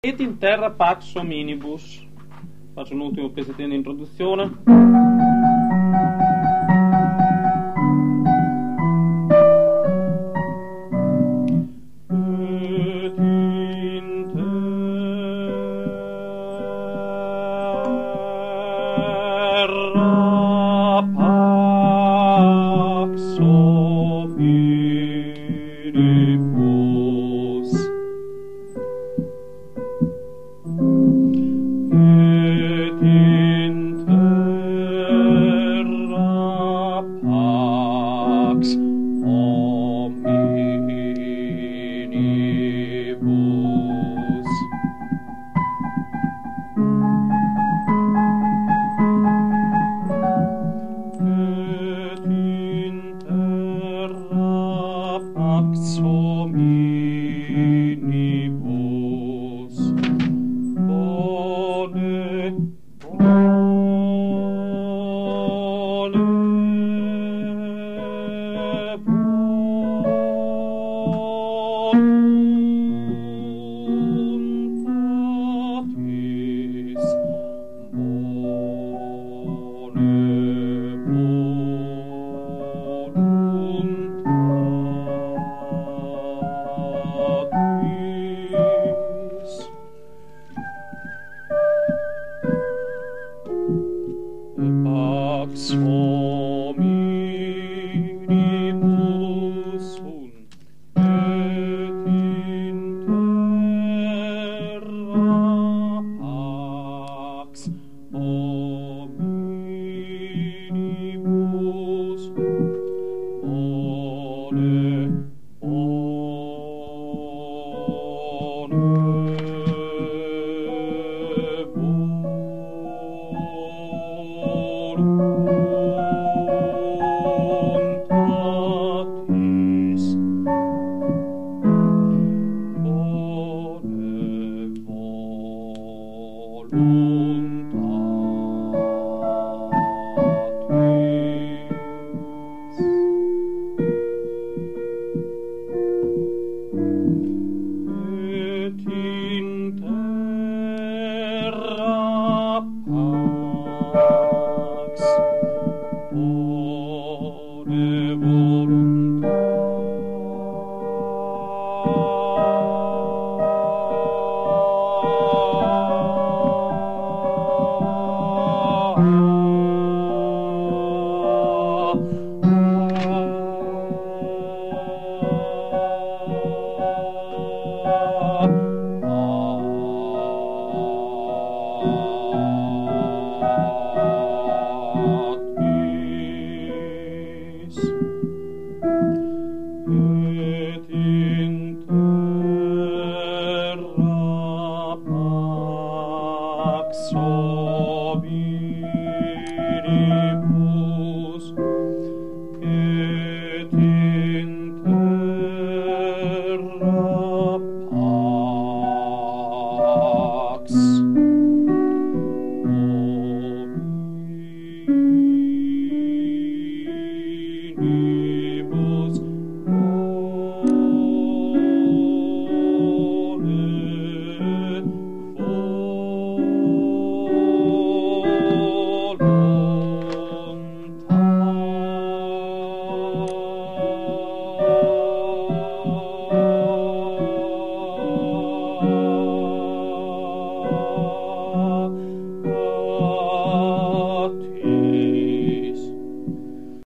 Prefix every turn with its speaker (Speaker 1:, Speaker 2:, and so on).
Speaker 1: Et in terra pax hominibus. Faccio un ultimo pezzettino di introduzione. Et in terra pax hominibus. Et in terra pax hominibus. Et in terra pax hominibus. Bone, voluntatis, voluntatis. Pax hominibus sunt, et in terra pax hominibus. Voluntatis, et in terra pax et in terra pax